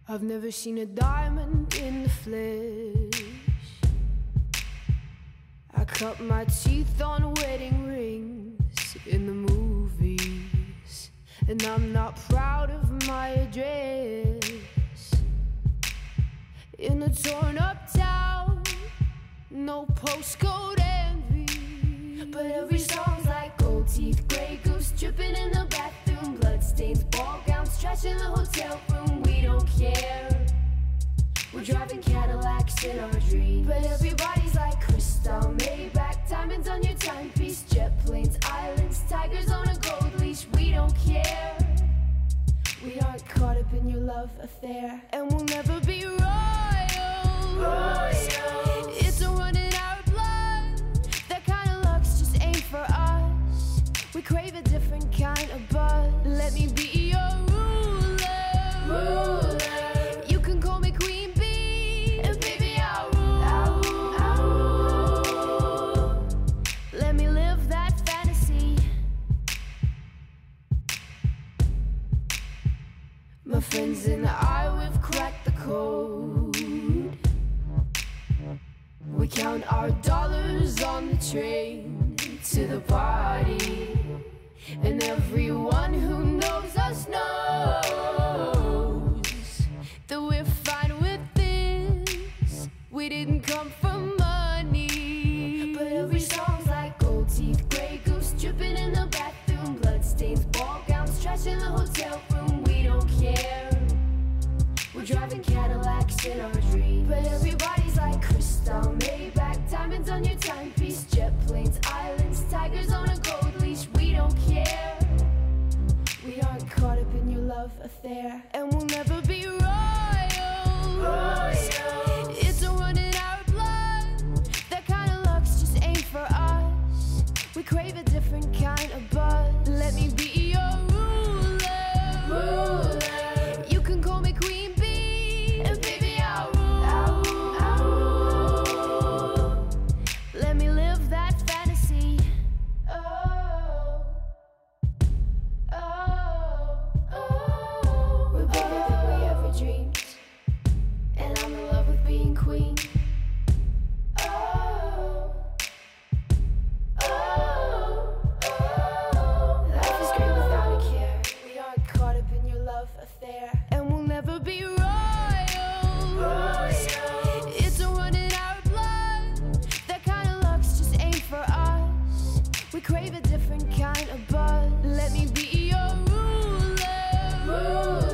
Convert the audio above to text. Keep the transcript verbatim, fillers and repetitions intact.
I've never seen a diamond in the flesh. I cut my teeth on wedding rings in the movies, and I'm not proud of my address. In a torn up town, no postcode envy, but every song's like gold teeth, grey goose dripping in the bathroom, bloodstains, ball gowns, trash in the hotel room. We don't care, we're driving Cadillacs in our dreams, but everybody's like crystal, Maybach, diamonds on your timepiece, jet planes, islands, tigers on a gold leash. We don't care, we aren't caught up in your love affair, and we'll never be royal. Royal. It's a run in our blood, that kind of luck's just ain't for us. We crave a different kind of buzz. Let me be your ruler. Ruler. You can call me Queen Bee, and baby I'll rule. I'll rule. I'll rule. Let me live that fantasy. My friends and I, we've cracked the code. We count our dollars on the train to the party, and everyone who knows us knows that we're fine with this. We didn't come for money, but every song's like gold teeth, grey goose dripping in the bathroom, bloodstains, ball gowns, trash in the hotel room. We don't care, we're driving Cadillacs in our dreams, but everybody's like crystal, Maybach, diamonds on your timepiece, jet planes, islands, tigers on a gold leash. We don't care, we aren't caught up in your love affair, and we'll never be royal. Royal. It's a run in our blood, that kind of luck's just ain't for us. We crave a different kind of buzz. Let me be your ruler. Ruler. You can call me Queen Bee, and baby I'll rule. I'll rule. I'll rule. Let me live that fantasy. Oh, oh, oh. We're bigger than we ever dreamed, and I'm in love with being queen. Oh, oh, oh. Life is great without a care. We aren't caught up in your love affair, and we'll never be royal. Royal. It's a run in our blood, that kind of luck's just ain't for us. We crave a different kind of buzz. Let me be your ruler. Ruler.